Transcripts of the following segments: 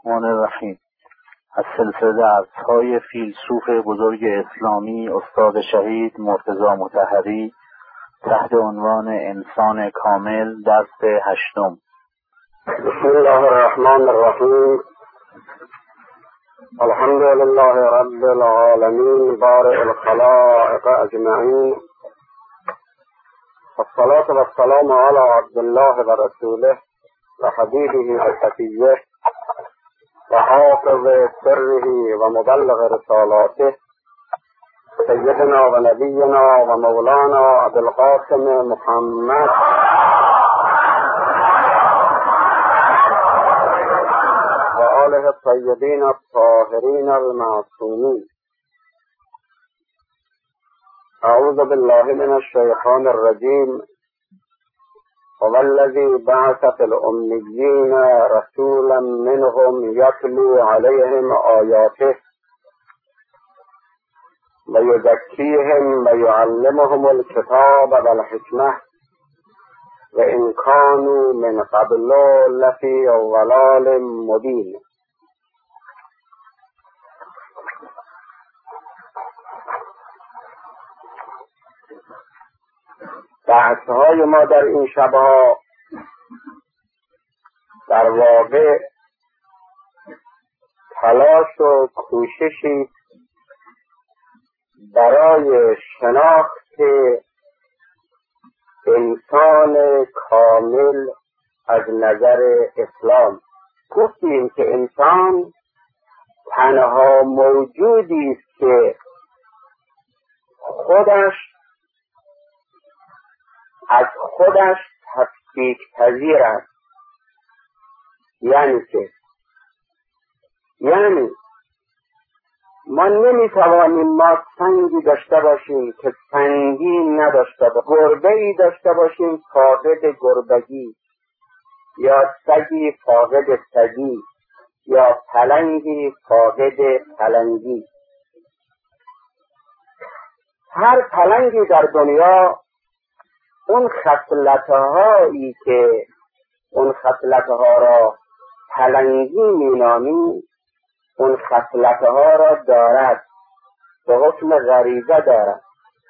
الرحمن الرحیم. از سلسله درس‌های فیلسوف بزرگ اسلامی استاد شهید مرتضی مطهری تحت عنوان انسان کامل، درس 8. بسم الله الرحمن الرحیم. الحمد لله رب العالمین بارئ الخلائق اجمعین، والصلاة والسلام علی عبد الله و رسوله و حبیبه و صفیه و حافظ سره و مبلغ رسالاته سیدنا و نبینا و مولانا ابوالقاسم محمد و آله الطیبین الطاهرین المعصومین. اعوذ بالله من الشیطان الرجیم. والذی بعث فی الأمیین رسولا منهم یتلو علیهم آیاته و یزکیهم و یعلمهم الکتاب والحکمة و ان کانوا من قبل لفی ضلال مبین. بحث‌های ما در این شبها در واقع تلاش و کوششی برای شناخت انسان کامل از نظر اسلام. گفتیم که انسان تنها موجودی است که خودش از خودش تفکیک پذیر است. یعنی ما نمیتوانیم ما سنگی داشته باشیم که سنگی نداشته باشیم، گربه‌ای داشته باشیم فاقد گربگی، یا سگی فاقد سگی، یا پلنگی فاقد پلنگی. هر پلنگی در دنیا اون خصلت‌هایی که اون خصلت‌ها را پلنگی مینامیم، اون خصلت‌ها را دارد، به حکم غریزه دارد.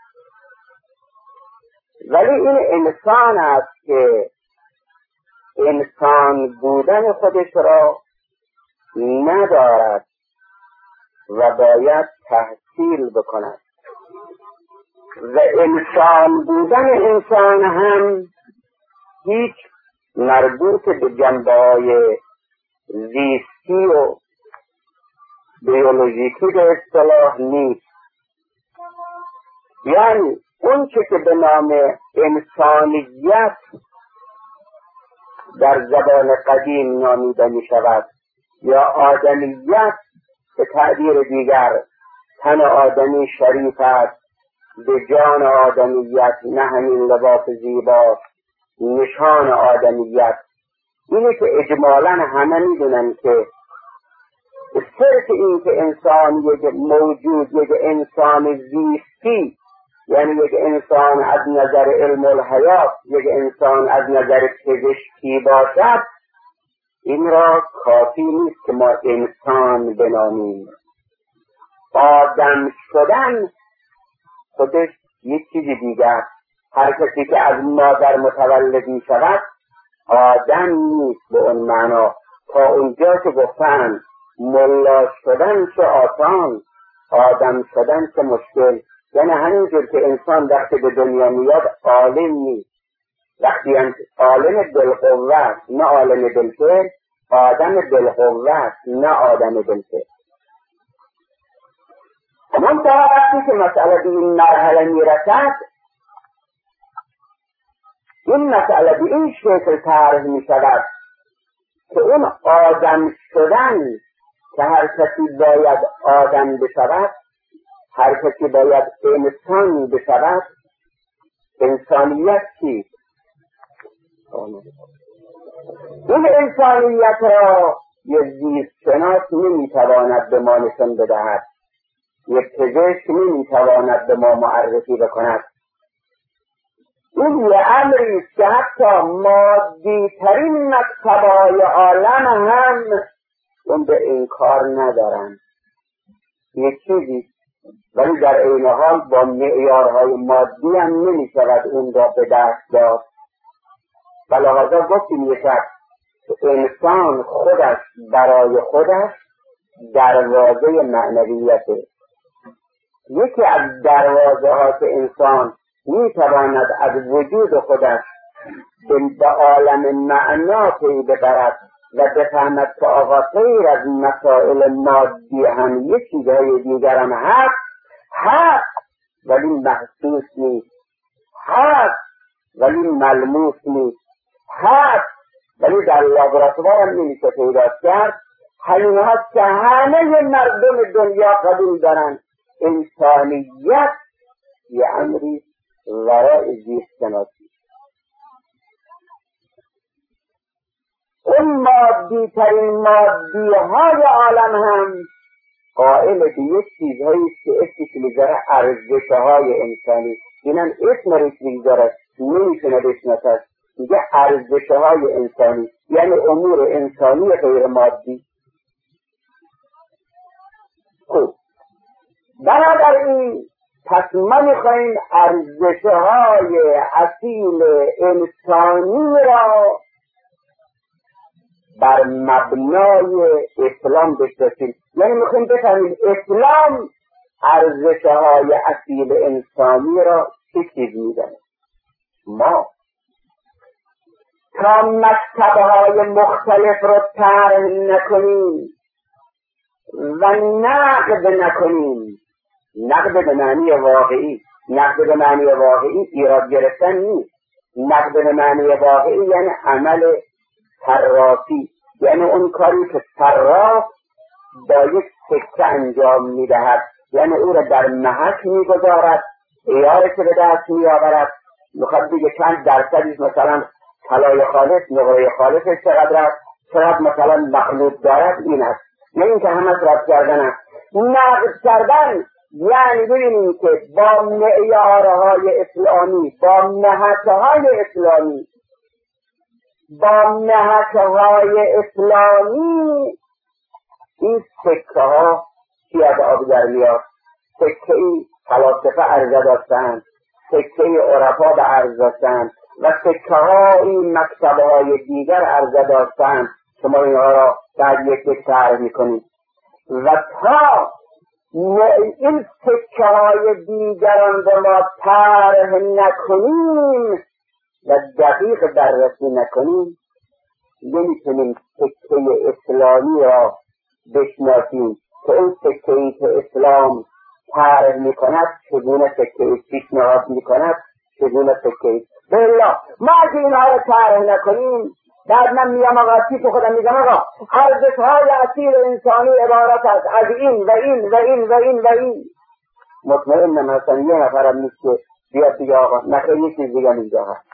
ولی این انسان است که انسان بودن خودش را ندارد و باید تحصیل بکند. و انسان بودن انسان هم هیچ مربوط به جنبه‌های زیستی و بیولوژیکی به اصطلاح نیست. یعنی اون که به نام انسانیت در زبان قدیم نامیده می شود، یا آدمیت به تعبیر دیگر، تن آدمی شریف است، به جان آدمیت نه همین لباس زیبا نشان آدمیت. اینه که اجمالاً همه میدونن که صرف این که انسان یک موجود، یک انسان زیستی، یعنی یک انسان از نظر علم الحیات، یک انسان از نظر پزشکی باشد، این را کافی نیست که ما انسان بنامیم. آدم شدن خودش یک چیزی دیگر. هر کسی که از مادر متولد می شود آدم نیست به اون معنا. تا اونجا که گفتن ملا شدن چه آسان، آدم شدن چه مشکل. یعنی همینجور که انسان وقتی به دنیا میاد عالم نیست، وقتی عالم دلقوه نه عالم دلفعل، آدم دلقوه نه آدم دلفعل. منتها وقتی که مسئله به این مرحله میرسد، این مسئله به این شکل طرح می شود که اون آدم شدن که هر کسی باید آدم بشود، هر کسی باید انسان بشود. انسانیت چیست؟ این انسانیت را یک زیست شناس نمیتواند به ما نشان بدهد، یک پزشک نمیتواند به ما معرفی بکند. این یه امری است که حتی مادی ترین مکتبای عالم هم اون به انکار ندارن، یک چیزی، ولی در عین حال با معیارهای مادی هم نمی شود اون را به دست داد. بلحاظا گفتیم یک انسان خودش برای خودش دروازه معنویته. یکی از دروازه ها که انسان می تواند از وجود خودش به عالم معنا پی ببرد و بفهمد که آقا غیر از مسائل مادی هم یک چیزهای دیگر هم هست ولی محسوس نیست، هست ولی ملموس نیست، هست ولی در لابراتوار هم نمیشه پیدا کرد. همین هست که همه مردم دنیا قبول دارن انسانیت یه امری ورای زیست شناسی. اون مادی ترین مادی های عالم هم قائل به یک چیزهایی که اسمش میذاره ارزش های انسانی. اینم اسم روش میذاره، نمیتونه بشناسد، میگه ارزش های انسانی، یعنی امور انسانی غیر مادی. خوب، بنابراین پس ما میخواییم ارزش های اصیل انسانی را بر مبنای اسلام بشناسیم. یعنی میخواییم بفهمیم اسلام ارزش های اصیل انسانی را چه چیزی میدونه. ما تا مکتبه های مختلف را طرح نکنیم و نقد نکنیم، نقد به معنی واقعی، نقد به معنی واقعی ایراد گرفتن نیست، نقد به معنی واقعی یعنی عمل طرافی، یعنی اون کاری که طراف با یک سکه انجام میدهد، یعنی او را در محک میگذارد، عیارش به دست میآورد، میخواد دیگه چند درصدیش مثلا طلای خالص، نقره خالصش چقدر است، چقدر مثلا مخلوط دارد، این است. نه اینکه همه رد کردن است. نقد کردن یعنی ببینیم که با معیارهای اسلامی، با نهجهای اسلامی، این سکه ها چی از آب در میاد؟ سکه ای فلاسفه عرضه داشتند، سکه ای عرفا به عرض داشتند و سکه ها این مکتبه های دیگر عرضه داشتند که ما اینها را بعد یک طرح میکنیم. و تا این سکه های دیگران به ما طرح نکنیم و دقیق بررسی نکنیم نمیتونیم سکه اسلامی را بشناسیم که اون سکه ای که اسلام طرح میکند چگونه سکه ای پیشنهاد میکند چگونه سکه ای. بالله ما اگه اینها را طرح نکنیم بعد من میگم آقا تو خودم میگم آقا ارزش‌های اصیل انسانی عبارت است از این و این و این و این و این. مطمئنم مثلا یه نفرم نیست که بیاد دیگه آقا نخیر یه چیز دیگه اینجا هست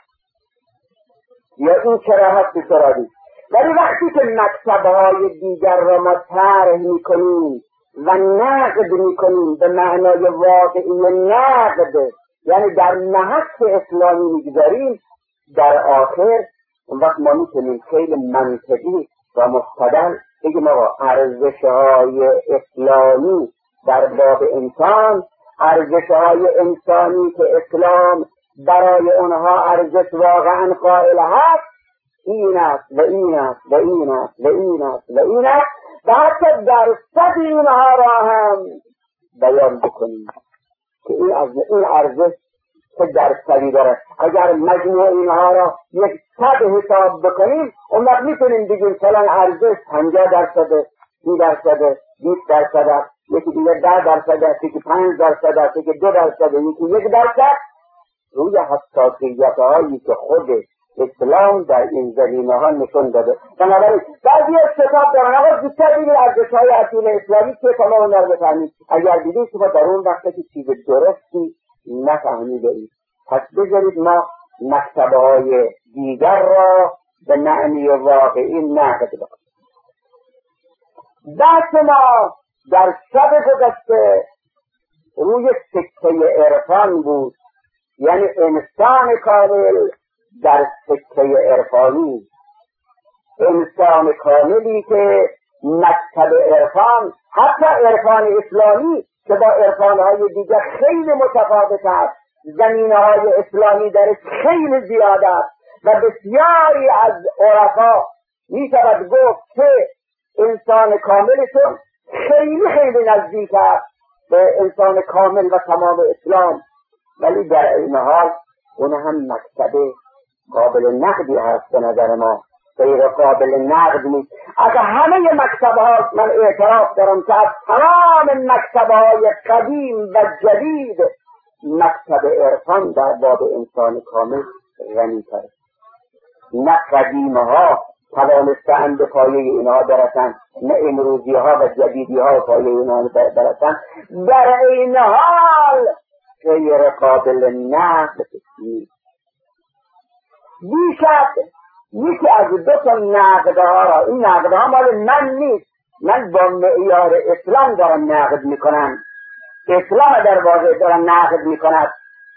یا این چرا هست چرا نیست. ولی وقتی که مکتب‌های دیگر را ما طرح میکنیم و نقد میکنیم به معنای واقعی نقد، یعنی در محک اسلامی میگذاریم، در آخر اون وقت ما میتونیم خیلی منطقی و مستدل بگیم آقا ارزش‌های اسلامی در باب انسان، ارزش‌های انسانی که اسلام برای اونها ارزش واقعا قائل هست، این است و این است و این است و این است و این است و حتی درصد اینها را هم بیان بکنیم که این ارزش چه درصدی داره. اگر مجموع اینها را 100 حساب بکنیم اون وقت میتونیم بگیم فلان ارزش 50%، 30%، 20%، یکی دیگه 10%، یکی 5%، یکی 2%، یکی 1%. روی حساسیت هایی که خود اسلام در این زمینه ها نشون داده. بنابراین بعضی از کتاب دارن آقا زودتر بگید ارزش های اصیل اسلامی که شما اون رو بفهمید. اگر دیدید که ما در اون وقتی که چیز درستی نفهمیدید، پس بذارید ما مکتبه های دیگر را به معنی واقعی نقد بکنیم. بحث ما در شب گذشته روی سکه عرفان بود، یعنی انسان کامل در سکه عرفانی، انسان کاملی که حتی عرفان اسلامی که با عرفانهای دیگر خیلی متفاوت است، زمینه‌های اسلامی درش خیلی زیاد است و بسیاری از عرفا میشود گفت که انسان کاملشون خیلی خیلی نزدیک است به انسان کامل و تمام اسلام، ولی در این حال اون هم مکتب قابل نقدی هست به نظر ما، غیر قابل نقد نیست. از همه مکتب‌ها من اعتراف دارم که از تمام مکتب‌های قدیم و جدید مکتب عرفان در باب انسان کامل غنی‌تر است. نه قدیم‌ها توانستند به پایه اینها برسند، نه امروزی‌ها و جدیدی‌ها پایه اینها برسند. در این حال غیر قابل نقد نیست. بیشک یکی از دو تا نقدها را، این نقدها مال من نیست، من با معیار اسلام دارم نقد میکنم، اسلام در واقع دارم نقد میکند.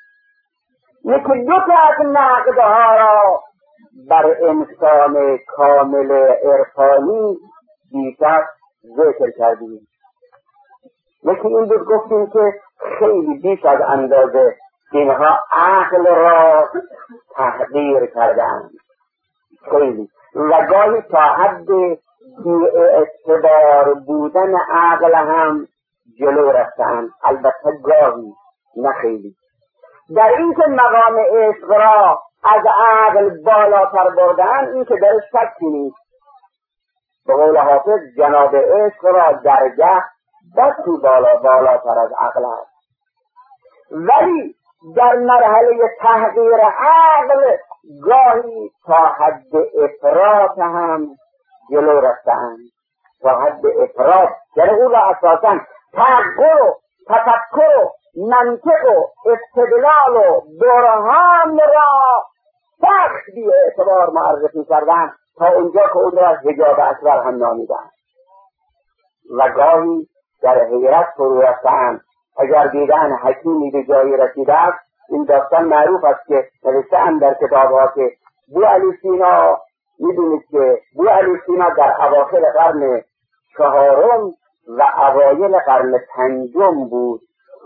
یکی دو تا از نقدها را بر انسان کامل عرفانی بیشتر ذکر کردیم. یکی این بود گفتیم که خیلی بیش از اندازه اینها عقل را تحقیر کردند، خیلی، و گاهی تا حد بی‌اعتبار بودن عقل هم جلو رفتند، البته گاهی نه خیلی. در این که مقام عشق را از عقل بالاتر بردن، این که درش شکی نیست. به قول حافظ جناب عشق را درگه بسی بالاتر از عقل است، ولی در مرحله تحقیر عقل گاهی تا حد افراط هم جلو رفتند، تا حد افراط، یعنی او را اساساً تعقل و تفکر و منطق و استدلال و برهان را سخت بی اعتبار معرفی کردند تا اونجا که اون را حجاب اکبر هم نامیدند، و گاهی در حیرت فرو رفتند اگر دیدن حکیمی به جایی رسیده است. این داستان معروف است که نوشته‌اند در کتاب‌ها که بو علی سینا، می‌دونید که بو علی سینا در اواخر قرن 4 و اوایل قرن 5 بود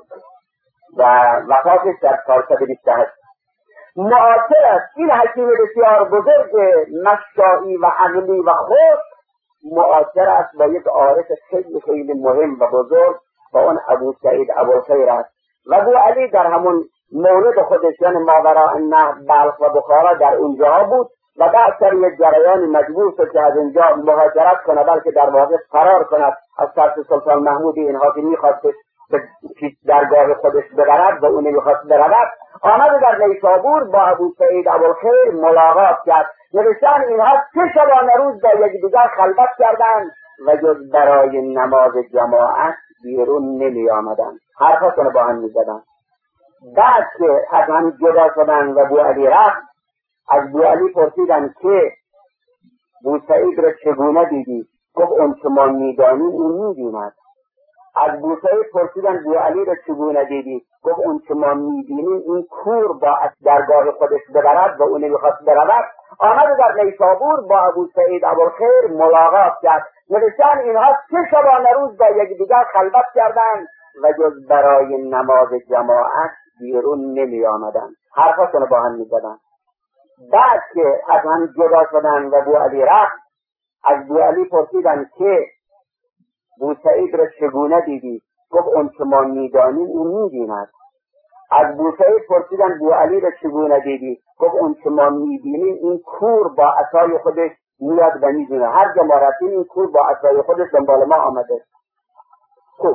و وفاتش در 428. معاصر است. این حکیم بسیار بزرگ مشائی و عقلی و خوش معاصر است با یک عارف خیلی خیلی مهم و بزرگ با اون ابو سعید ابوالخیر است. و بو علی در همون مورد خودش، یعنی ماوراء النهر، بلخ و بخارا، در اونجا بود و بعد سر یک جریان مجبور شد که از اینجا مهاجرت کنه، بلکه در واقع فرار کند از طرف سلطان محمود اینها که میخواستش به درگاه خودش ببرد و اون میخواست برود. آمد در نیشابور با ابو سعید ابوالخیر ملاقات کرد. نوشتن اینها 3 شبانه روز با یکدیگر خلوت کردند و جز برای نماز جماعت بیرون نمی آمدند، حرفاتون با هم میزدند. بعد که از هم جدا شدند و بو علی رفت، از بو علی پرسیدند که بو سعید را چگونه دیدی؟ گفت اون که ما میدانیم اون میدیند. از بو سعید پرسیدند بو علی را چگونه دیدی؟ گفت اون که ما میبینیم این کور با از درگاه خودش ببرد و اون میخواست برود. آمد در نیشابور با ابو سعید ابوالخیر ملاقات کرد. نوشتن اینها 3 شبانه روز با یکدیگر خلوت کردند و جز برای نماز جماعت بیرون نمی آمدند، حرفاتون با هم می زدند. بعد که از هم جدا شدند و بو علی رفت، از بو علی پرسیدند که بو سعید را چگونه دیدی؟ گفت اون که ما میدانیم اون میدیند. از بو سعید پرسیدند بو علی را چگونه دیدی؟ گفت اون که ما میبینیم این کور با عصای خودش میاد و میدونه، هر جا ما رفتیم این کور با عصای خودش دنبال ما آمده. خب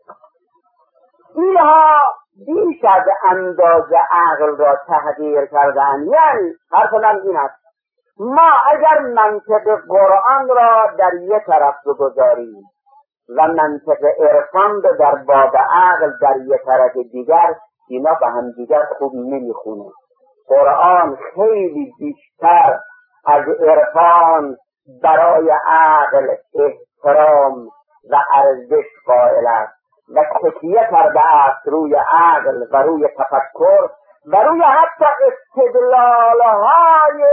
اینها بیش از اندازه عقل را تحقیر کردن. یعنی حرف من این است، ما اگر منطق قرآن را در یک طرف بگذاریم و منطق عرفان را در باب عقل در یک طرف دیگر، اینا به هم دیگر خوب نمیخونه. قرآن خیلی بیشتر از عرفان برای عقل احترام و ارزش قائل است و تکیه کرده است روی عقل و روی تفکر و روی حتی استدلالهای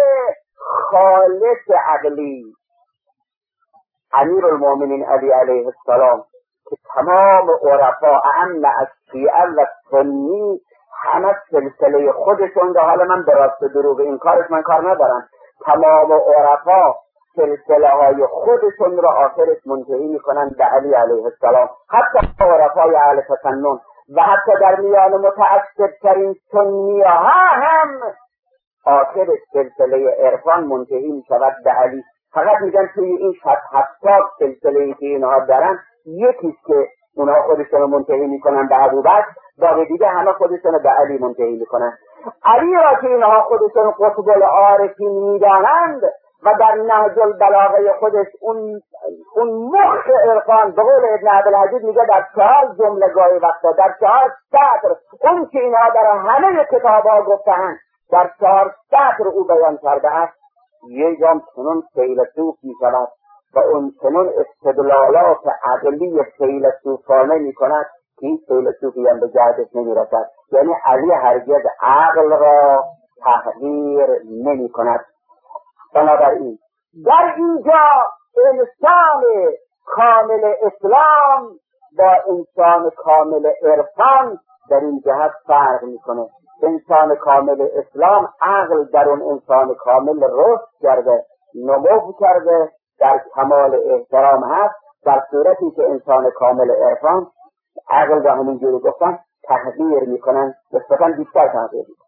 خالص عقلی. امیرالمومنین علی علیه السلام که تمام عرفا اعم از شیعه و سنی همه سلسله خودشون رو، حالا من به راست دروغ این کارش من کار ندارم، تمام عرفا سلسله های خودشون رو آخرش منتهی میکنن به علی علیه السلام، حتی عرفای اهل تسنن و حتی در میان متعصب ترین سنی ها هم آخر سلسله عرفان منتهی میشود به علی. فقط میگن توی این 70 سلسله که اینها دارن یکیست که اونها خودشون منتهی میکنن به ابوبکر، باقی دیگه همه خودشون به علی منتهی میکنن. علی را که اینها خودشون قطب العارفین میدانند و در نهج البلاغه خودش اون مخ عرفان به قول ابن عبدالحدید میگه در 4 جمله گاهی وقتا، در 4 سطر، اون که اینها در همه کتابها گفته‌اند در 4 سطر او بیان کرده است، یه جام چنون فیلسوف میشود و اون چنون استدلالات عقلی فیلسوفانه میکند که این فیلسوفی هم به جهتش نمیرسد. یعنی علی هرگز عقل را تحقیر نمیکند. بنابراین در اینجا انسان کامل اسلام با انسان کامل عرفان در این جهت فرق میکنه. انسان کامل اسلام عقل در اون انسان کامل رشد کرده، نمو کرده، در کمال احترام هست، در صورتی که انسان کامل عرفان عقل را همینجوری گفتن تحقیر میکنن، نسبتاً بیشتر تحقیر میکنن.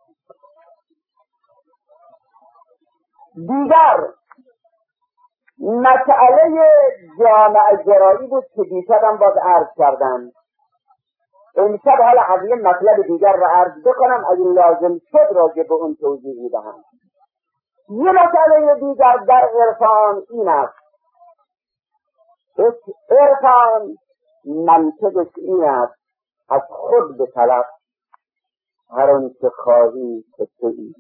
دیگر مسئله جامعه گرایی بود که دیشب هم باز عرض کردم. امشب حالا از یه مطلب دیگر را عرض بکنم، اگه لازم شد راجع به اون توضیح میدهم. یه مسئله دیگر در عرفان این است، عرفان منطقش این است از خود به طلب هر آنچه خواهی که تویی.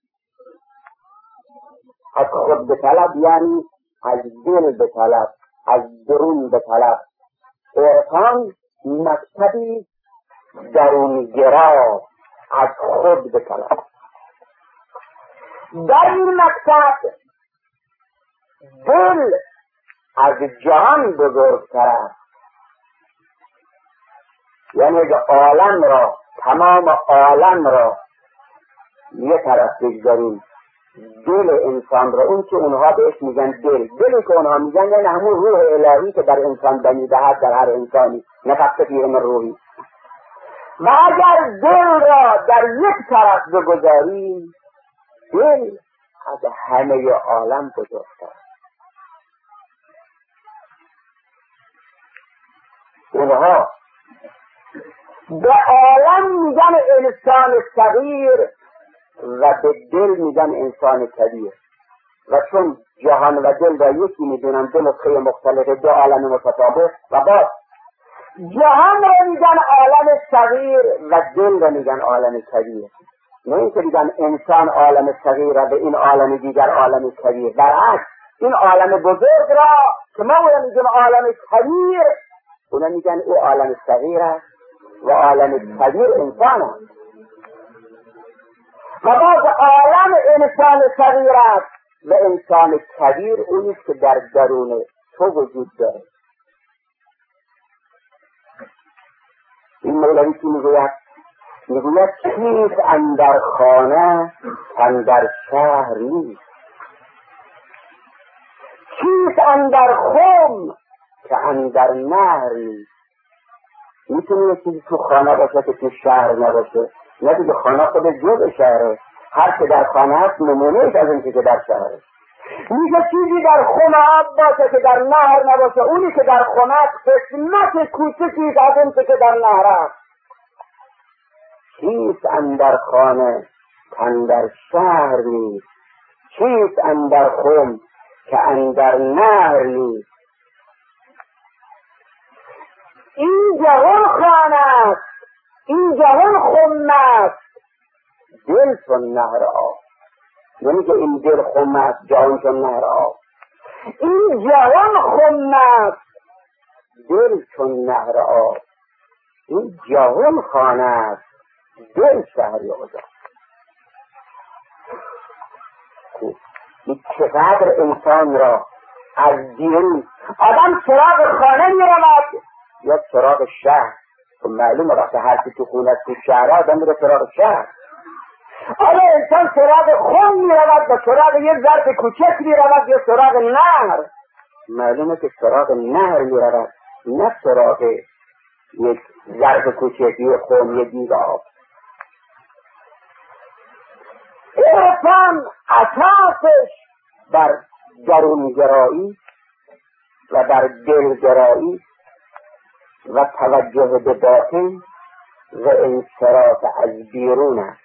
از خود به طلب یعنی از دل به طلب، از درون به طلب. عرفان مکتبی درونگرا از خود به طلب. در این مکتب دل از جهان بزرگتر است. یعنی عالم را، تمام عالم را یه طرف بگذاریم، دل انسان را، اون که اونها بهش میگن دلی که اونها میگن یعنی همون روح الهی که در انسان بنیده هست در هر انسانی، نفخت فیه من روحی. و اگر دل را در یک طرف بگذاریم، دل از همه عالم بزرگتر. اونها به عالم میگن انسان صغیر و به دل میگن انسان کبیر. و چون جهان و دل را یکی میدونن، دو نسخه مختلفه، دو عالم متفاوت، و بعد جهان را میگن عالم صغیر و دل را میگن عالم کبیر. نه اینکه میگن انسان عالم صغیر و به این عالم دیگر عالم کبیر. برعکس، این عالم بزرگ را که ما میگیم عالم کبیر، اونا میگن او عالم صغیر است و عالم کبیر انسان است. و باز عالم انسان صغیر است و انسان کبیر اونیست که در درون تو وجود داره. این مولوی که میگوید چیست اندر خانه اندر شهر نیست، چیست اندر خم که اندر نهر نیست. میتونه یه چیزی تو خانه باشه که تو شهر نباشه؟ نه دیگه، خانه خود جزء شهره، هر که در خانه هست نمونهش از اینکه که در شهره. میشه چیزی در خونه آب باشه که در نهر نباشه، اونی که در خونه هست قسمت کوچکی از اینکه که در نهر هست. چیست اندر خانه اندر شهر نیست، چیست اندر خم که اندر نهر نیست. این جهان خانه است، این جهان خم است، دل چون نهر آب. یعنی که این دل خم است، جهان چون نهر آب. این جهان خم است، دل چون نهر آب. این جهان خانه است، دل شهری آزاد. این چقدر انسان را از دیرون آدم سراغ خانه می رود، یا سراغ شهر. خب معلومه وقتی هرکی تو خونه تو شهر آدم میره سراغ شهر. آیا انسان سراغ خون میرود و سراغ یه ظرف کوچک میرود یا سراغ نهر؟ معلومه که سراغ نهر میرود، نه سراغ یک ظرف کوچکی خون، یک دیگ آب. عرفان اساسش بر درونگرایی و بر دلگرایی و توجه به باطن و انصراف از بیرون است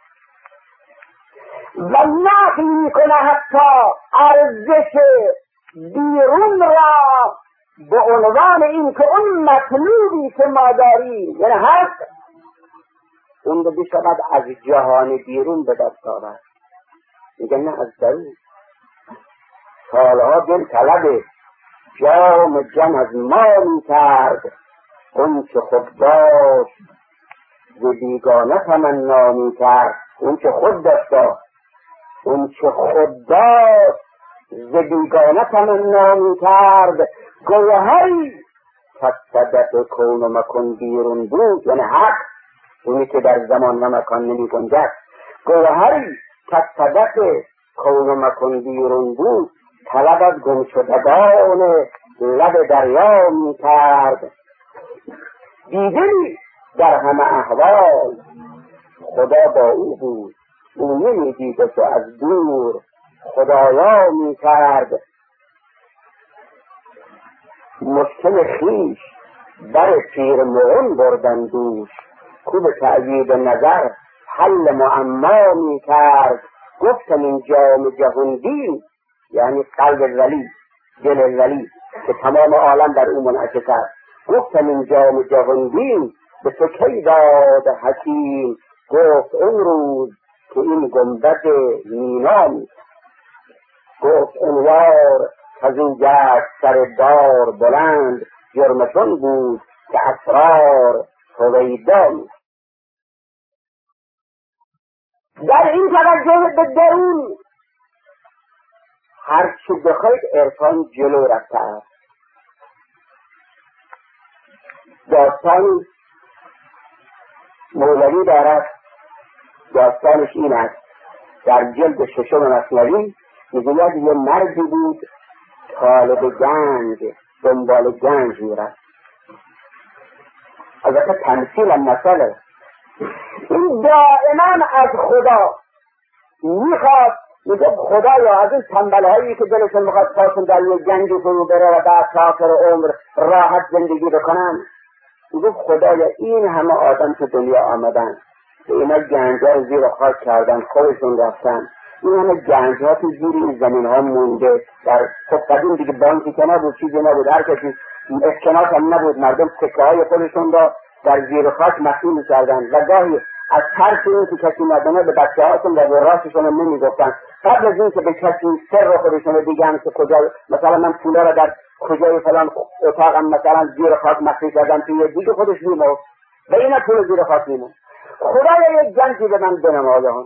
و نفی میکنه حتی ارزش بیرون را به عنوان این که اون مطلوبی که ما داریم یعنی هست اون رو بشود از جهان بیرون به دست آورد. میگه نه، از درون. سالها دل طلب جام جم از ما میکرد، اون که خود داشت ز بیگانه تمنا میکرد. اون که خود داشت، اون که خود داشت ز بیگانه تمنا میکرد. گوهری که صدق کون و مکن بیرون بود، یعنی حق، اونی که در زمان و مکان نمی گنجد. گوهری که صدق کون و مکن بیرون بود، طلب از گم شدگان لب دریا میکرد. دیدی در همه احوال خدا با او بود، او نمیدید و از دور خدایا میکرد. مشکل خیش بر پیر مغن بردن دوش، کو به تأیید نظر حل معما میکرد. گفتم این جام جهاندین، یعنی قلب ولی، دل ولی که تمام عالم در او منعکس است. گفتم این جام جهاندین به تو کی داد حکیم؟ گفت اون روز که این گنبد مینا می. گفت انوار از او گشت سر دار بلند، جرمتون بود که اسرار هویدا می. در این توجه به درون هر چی بخواید عرفان جلو رفته است. داستانی مولوی دارد، داستانش این است. در جلد 6 مثنوی میگوید یه مردی بود طالب گنج، دنبال گنج میرفت. البته تمثیل مسئله، این دائما از خدا میخواد. میگه خدایا از این تنبلهایی که دلشون میخواد پاشون در یه گنجی فرو بره و بعد تا آخر عمر راحت زندگی بکنن، میگه خدایا این همه آدم تو دنیا آمدن، اینا گنجها رو زیر خاک کردن، خودشون رفتن، این همه گنجها تو زیر این زمین ها مونده. در قدیم دیگه بانکی که نبود، چیزی نبود، هر کسی اسکناس هم نبود، مردم سکه های خودشون را در زیر خاک مخفی می‌کردن و گاهی از ترس این که کسی ندونه به بچه هاشون و به راستشون هم نمیگفتن. قبل از این که به کسی سر خودشون رو بگن که کجا مثلا من پولا رو در کجای فلان اتاقم مثلا زیر خاک مخفی کردم، توی دیگه خودش میمون و اینا پول زیر خاک میمون. خدایا یک گنجی به من بنمایان.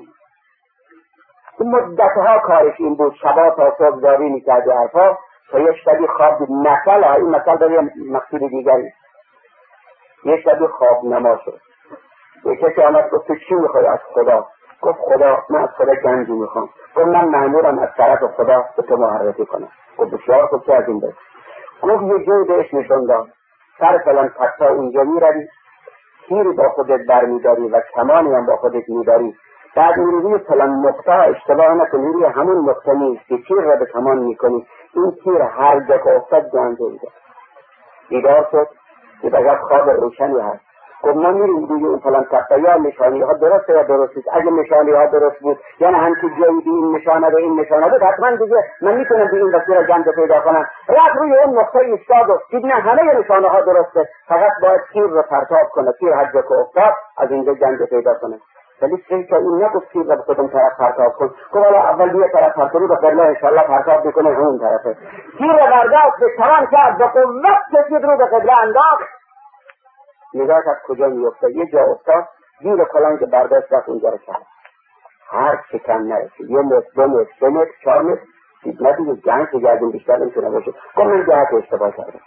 مدتها کارش این بود، شبا تا صبح داری میکرد و حرفا تا یک شبی خواب دید. این مثل داره مقصود دیگری. یک شبی خواب نما شد. یک کسی آمد گفت تو چی میخوای از خدا؟ گفت خدا، من از خدا گنجی میخوام. گفت من مأمورم از طرف خدا به تو معرفی کنم. گفت بسیار خوب، چه از این بس؟ گفت یه جای بهش نشون داد، سر فلان پتا اونجا میروی، تیری با خودت برمیداری و کمانی هم با خودت میداری، بعد میروی فلان نقطه اشتباه نکنی، روی همون نقطه نیست که تیر را به کمان میکنی، این تیر هر جا که افتاد گنجه میده. بیدار شد که بگه خواب روشنی هست. گفت ما میریم دیگه اون فلان تخته، یا نشانی ها درسته یا درست نیست. اگه نشانی ها درست بود یعنی هم که جایی به این نشانه به این نشانه بود، حتما دیگه من میتونم به این وسیله گنج پیدا کنم. رفت روی اون نقطه ایستاد و دید نه همه نشانه ها درسته، فقط باید تیر رو پرتاب کنه، تیر هر جا که افتاد از اینجا گنج پیدا کنه. ولی که این نگفت تیر رو به کدوم طرف پرتاب کن. گفت حالا اول بیه طرف پرتاب رو به قبله انشالله پرتاب بکنه همون طرفه. تیر رو برداشت به کمان کرد، به قوت کشید رو به قبله انداخت. نگاه از کجا میفته، یه جا افتاد، زیر کلان که برداشت رفت اونجا رو کرد. هر چه کم نرسید، 1 متر 2 متر 3 متر 4 متر، نه دیگه گنج که گردیم بیشتر نمیتونه باشه. گفت من جهت اشتباه کردم.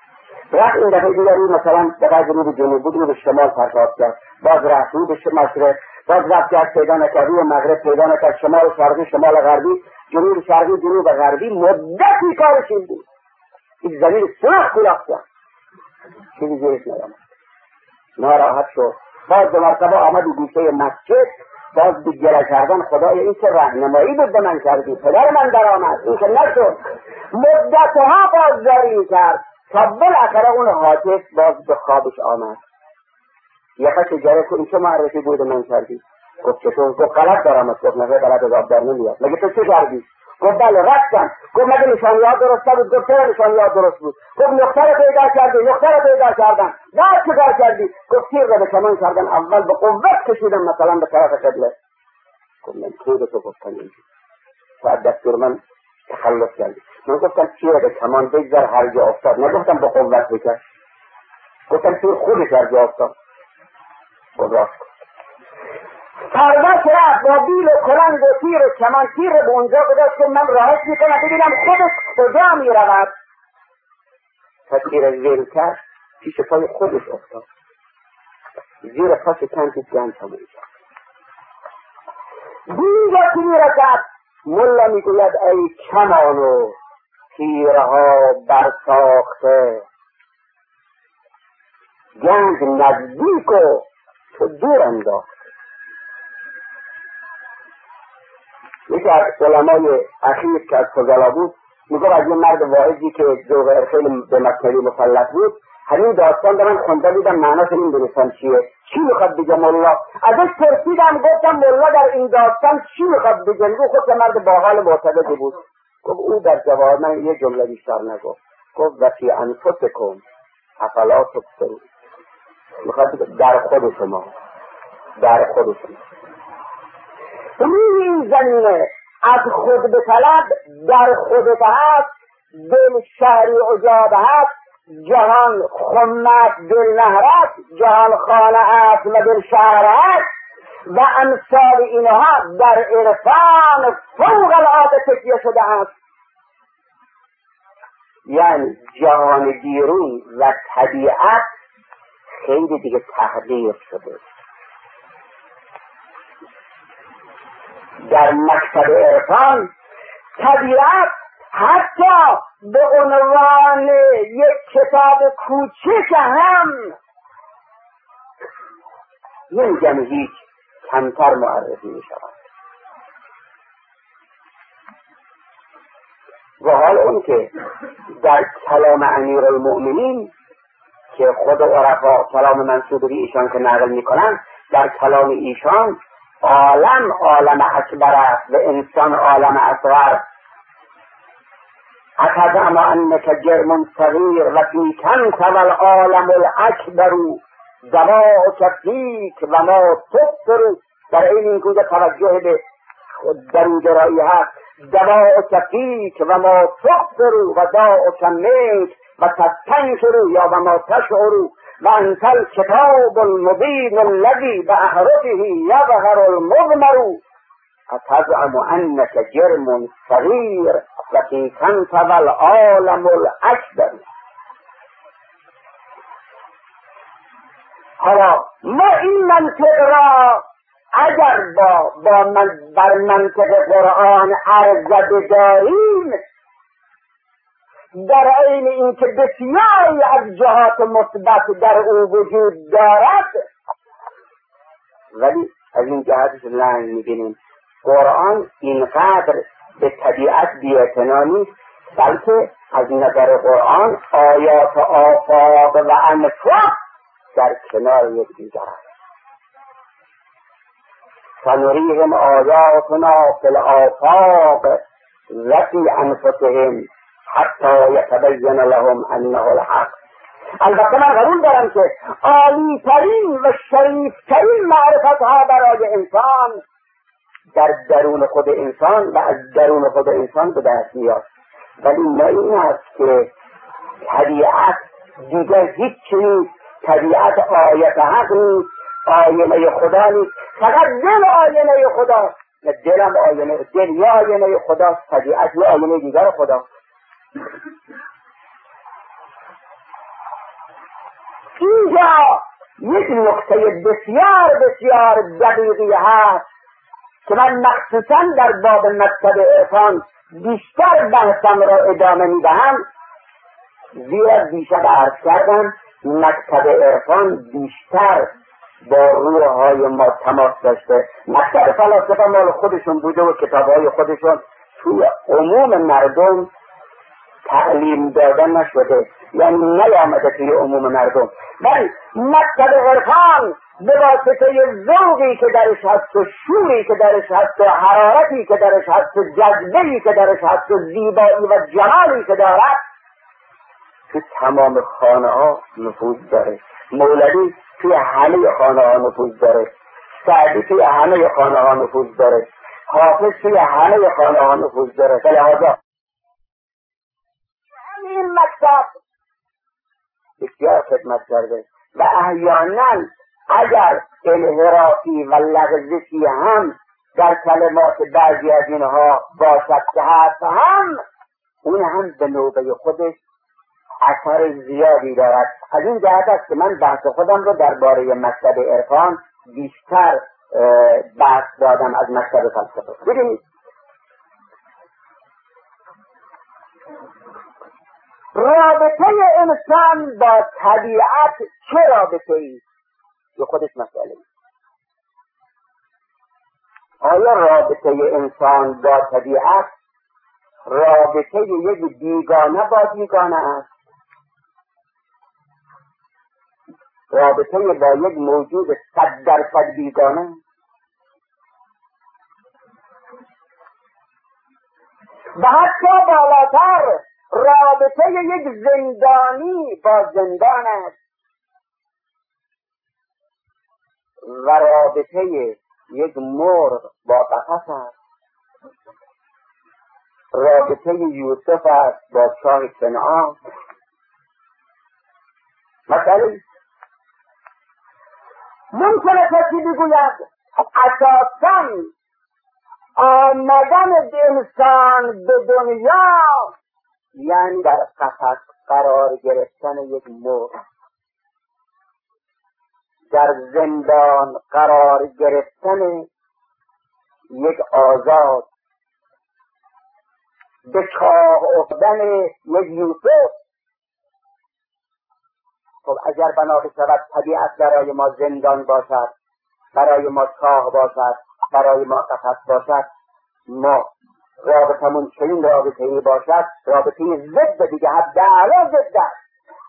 رفت این دفعه دیگر رو مثلا دقیق رو به جنوب بود، رو به شمال پرتاب کرد، باز رفت رو به مشرق، باز رفت کرد پیدا نکرد، رو مغرب پیدا نکرد، شمال شرقی شمال غربی، جنوب شرقی جنوب غربی، مدتی کارش این بود. این زمین سرخ کلاخ کرد، چیزی جیرش نیامد، ناراحت شد. باز دو مرتبه آمد گوشه مسجد، باز به گله کردن خدای این که راهنمایی بود به من کردی، پدر من در آمد، این که نشد. مدتها بازداری کرد تا بالاخره اون حاطف باز به خوابش آمد. یکا شجره که این چه معرفی بود من کردی؟ گفت چطور؟ گفت غلط دارم. گفت نفه غلط از آب در نمیاد. مگه تو چه کردی؟ گفت بله رفتم. گفت مگه نشانیات درست بود؟ گفت چرا نشانیات درست بود؟ گفت نقطه رو پیدا کردی، نقطه رو پیدا کردم. بعد چه کار کردی؟ گفت تیر رو به کمان کردم، اول به قوت کشیدم مثلا به طرف قبله. گفت من کی به تو گفتم اینجور؟ بعد دستور من تخلص کردی. من گفتم تیر رو به کمان بگذار هر جا افتاد، نگفتم به قوت بکش. گفتم تیر خودش هر جا افتاد. گفت راست. پرداش رفت با بیل و کلنگ و تیر و کمان، تیر به اونجا گذاشت که من راحت میکنم ببینم خودش کجا میرود. تا تیر زیر کرد پیش پای خودش افتاد، زیر پاش کندی جان تموم شد. دیگه که میرسد ملا میگوید ای کمان و تیرها برساخته، گنج نزدیک و تو دور انداخت. یکی از علمای اخیر که از فضلا بود میگو از یه مرد واعظی که ذوق خیلی به مکتبی مسلط بود، همین داستان من خونده بودم معناش این دونستم چیه، چی میخواد بگه ملا؟ ازش پرسیدم گفتم ملا در این داستان چی میخواد بگه؟ میگو خود مرد باحال معتقدی بود. گفت او در جواب من یه جمله بیشتر نگفت، گفت وفی انفسکم افلا تبصرون. میخواد در خود شما، در خود شما روی این زمینه از خود به طلب، در خودت هست، دل شهری عجاب هست، جهان خمت دل نهرت، جهان خانه است و دل شهر هست و امثال اینها در عرفان فوق العاده تکیه شده است. یعنی جهان بیرون و طبیعت خیلی دیگه تحقیر شده. در مکتب عرفان طبیعت حتی به عنوان یک کتاب کوچک هم نمیگم هیچ کمتر معرفی می شود. و حال اون که در کلام امیرالمؤمنین که خود عرفا کلام منصوبی ایشان که نقل می کنن، در کلام ایشان عالم اکبر است و انسان عالم اصغر. اتزعم انک جرم صغیر و فیک انت والعالم الاکبر دواءک فیک و ما تبصر. در این گوشه توجه به درونگرایی هست. دواءک فیک و ما تبصر و داءک منک و تستنکر یا و ما تشعر و انت الکتاب المبین الذی باحرفه یظهر المضمر. اتزعم انک جرم صغیر و فیک انت والعالم الاکبر. حالا ما این منطق را اگر بر منطق قرآن عرضه بداریم، در عین اینکه بسیاری از جهات مثبت در او وجود دارد، ولی از این جهتش لعن میبینیم. قرآن اینقدر به طبیعت بی‌اعتنا نیست، بلکه از نظر قرآن آیات آفاق و انفاق در کنار یکدیگر است. سنریهم آیاتنا فی الآفاق و فی انفسهم حتی یتبین لهم انه الحق. البته من قبول دارم که عالی ترین و شریف ترین معرفت ها برای انسان در درون خود انسان و از درون خود انسان به دست میاد، ولی نه این است که طبیعت دیگر هیچ نیست، طبیعت آیت حق نیست، آینه خدا نیست، فقط دل آینه خدا. دلم آینه، دل یا آینه خداست، طبیعت یا آینه دیگر خدا. اینجا یک نکته بسیار بسیار دقیقی هست که من مخصوصا در باب مکتب عرفان بیشتر بحثم را ادامه میدهم، زیرا دیشب عرض کردم مکتب عرفان بیشتر با روح های ما تماس داشته. مکتب فلاسفه مال خودشون بوده و کتاب های خودشون توی عموم مردم تعلیم دادن نشده، یعنی نیامده توی عموم مردم. ولی مکتب عرفان به واسطه ذوقی که درش هست و شوری که درش هست و حرارتی که درش هست و جذبه‌ای که درش هست و زیبایی و جمالی که دارد تو تمام خانه ها نفوذ داره. مولوی توی همه خانه ها نفوذ داره، سعدی توی همه خانه ها نفوذ داره، حافظ توی همه خانه ها نفوذ داره. لہذا این مکتب بسیار خدمت کرده و احیانا اگر انحرافی و لغزشی هم در کلمات بعضی از اینها باشد که هست هم اون هم به نوبه خودش اثر زیادی دارد. از این جهت است که من بحث خودم رو درباره مکتب عرفان بیشتر بحث دادم از مکتب فلسفه. ببینید رابطه انسان با طبیعت چه رابطه ای؟ به خودش مسئله. آیا رابطه انسان با طبیعت رابطه یک بیگانه با بیگانه است؟ رابطه با یک موجود 100% بیگانه؟ و حتی بالاتر رابطه یک زندانی با زندان است و رابطه یک مرغ با قفس است. رابطه یوسف است با شاه کنعان. مثلا ممکنه کسی بگوید اساساً آمدن انسان به دنیا یعنی در قفس قرار گرفتن یک مرغ، در زندان قرار گرفتن یک آزاد، به چاه افتادن یک یوسف. خب اگر بنا بشود طبیعت برای ما زندان باشد، برای ما چاه باشد، برای ما قفس باشد، ما رابطمون چنین رابطه‌ای باشد، رابطه ضد دیگه، حداقل ضد است.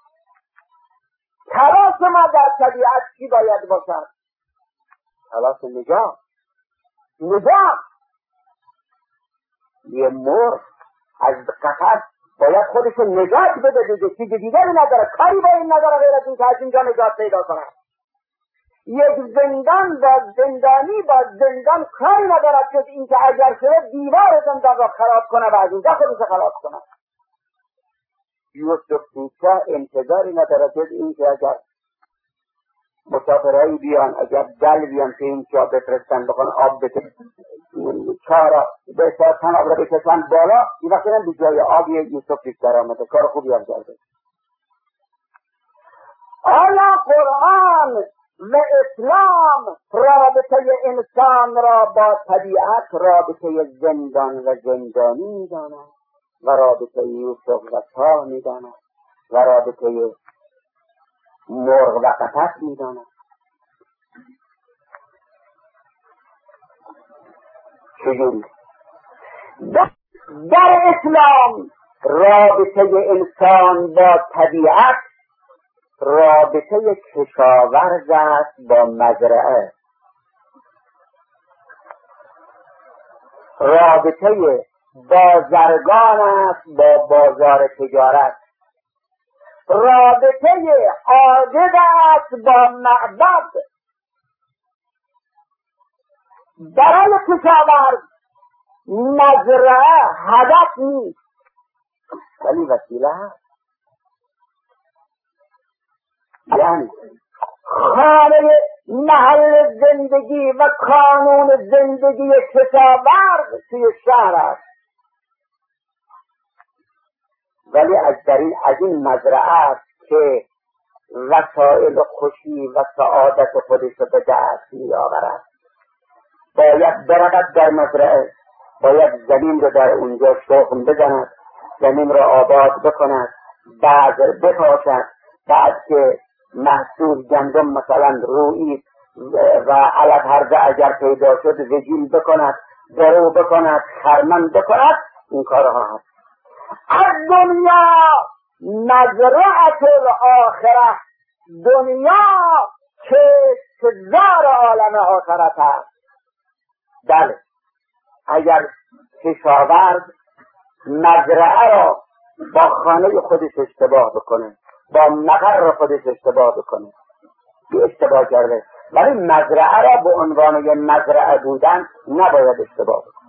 خلاص ما در طبیعت چی باید باشد؟ خلاص نجات. یه مرغ از قفس باید خودش نجات بده دیگه، چیز دیگری نداره، کاری با این نداره غیر از این که از اینجا نجات پیدا کنه. یک زندان با زندانی با زندان کاری ندارد جز این که اگر شده دیوار زندان را خراب کنه و از اینجا خودش خلاص کنه. یوسف توسا انتظاری ندارد جز این که اگر مسافرهایی بیان، اگر دل بیان که این چاه بفرستن بخوان آب بکشن، چاه را به احساسان آب را بکشن بالا، این وقت هم بجای آب یوسف بیشتر آمده، کار خوبی هم کرده. آیا قرآن و اسلام رابطه انسان را با طبیعت رابطه زندان و زندانی می‌داند و رابطه یوسف و چاه می‌داند و رابطه مرغ و قفس می‌داند؟ چجوری؟ در اسلام رابطه انسان با طبیعت رابطه کشاورز است با مزرعه، رابطه بازرگان است با بازار تجارت، رابطه عابد است با معبد. برای کشاورز مزرعه هدف نیست ولی وسیله است. یعنی خانه محل زندگی و قانون زندگی کشاورز توی شهر است، ولی از این مزرعه است که وسایل خوشی و سعادت خودش رو به دست میآورد. باید برود در مزرعه، باید زمین رو در اونجا شخم بزند، زمین رو آباد بکند، بذر بپاشد، بعد که محصول گندم مثلا رویید و علف هرزه اگر پیدا شد وجیل بکند، درو بکند، خرمن بکند. این کارها هست. از دنیا مزرعة الاخره، دنیا کشتزار عالم آخرت است. بله، اگر کشاورز مزرعه را با خانه خودش اشتباه بکنه، با مقر خودش اشتباه بکنه، بی اشتباه کرده، ولی مزرعه را به عنوان یه مزرعه بودن نباید اشتباه بکنه.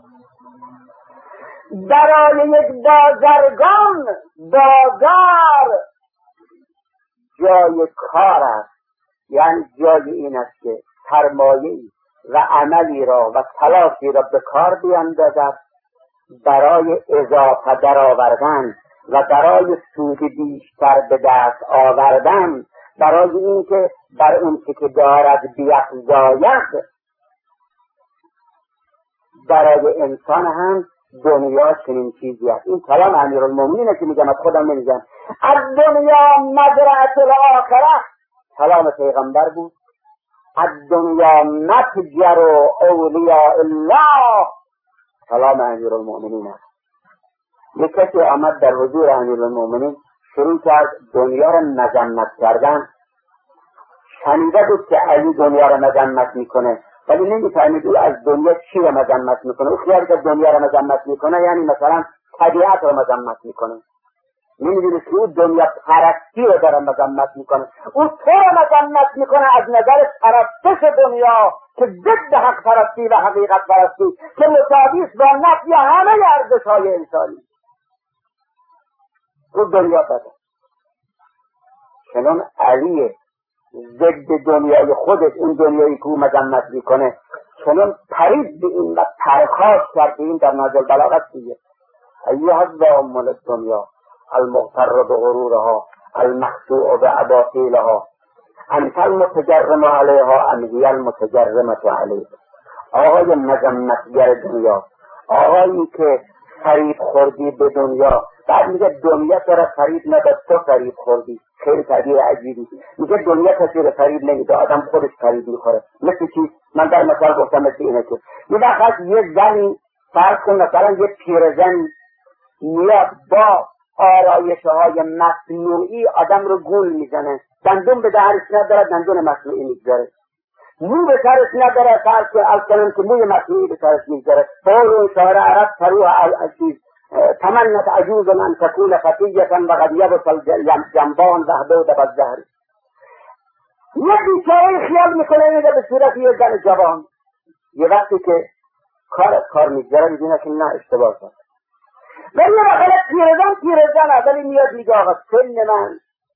برای یک بازرگان بازار جای کار است، یعنی جای این است که سرمایه‌ای و عملی را و تلاشی را به کار بیندازد برای اضافه درآوردن و برای سود بیشتر به دست آوردن، برای اینکه بر اون که دارد بیفزاید. برای انسان هم دنیا چنین چیزی است. این کلام امیرالمومنینه که میگم، از خودم نمیگم. از دنیا مزرعة الاخره کلام پیغمبر بود. از دنیا متجر اولیاء الله کلام امیرالمومنین است. یک کسی آمد در حضور امیرالمومنین شروع کرد دنیا را مذمت کردن. شنیده بود که علی دنیا را مذمت میکنه، ولی نمیفهمید او از دنیا چی را مذمت میکنه. او خیال که دنیا را مذمت میکنه یعنی مثلا طبیعت را مذمت میکنه. نمیدونید که او دنیا پرستی رو داره مذمت میکنه. او تو را مذمت میکنه از نظر پرستش دنیا که ضد حق پرستی و حقیقت پرستی، که مساوی است با نفی همه ارزش‌های انسانی. او دنیا بده. چنان علیه ضد دنیای خودش، این دنیایی که او مذمت میکنه، چنان پرید به این و پرخاش کرد به این در نهج البلاغه دیگه. ایها الضام الدنیا المغتر بغرورها المخدوع بعباطیلها انت المتجرم علیها ام هی المتجرمة علیه. آقای مذمتگر دنیا، آقایی که فریب خوردی به دنیا، بعد میگه دنیا تو را فریب نداد، تو فریب خوردی. خیلی تعبیر عجیبی. میگه دنیا کسی را فریب نمیده، آدم خودش فریب میخوره. مثل چی؟ من در مثال گفتم مثل اینه که یه وقت یه زنی فرض کن مثلا یه پیرزنی میاد با آرایش‌های مصنوعی آدم رو گول میزنه، دندون به دهنش نداره، دندون مصنوعی میگذاره، مو به سرش نداره، فرض کنم که موی مصنوعی به سرش میگذاره. قول شاعر عرب تروح العزیز تمنت عجوز ان تكون فتیة وقد یبس الجنبان و حدود بالزهر. یه بیچاره خیال میکنه اینه به صورت یه زن جوان، یه وقتی که کار میگذاره میدونه که نه اشتباه کرد. ولی یه وقت پیرزن اولی میاد میگه آقا سن من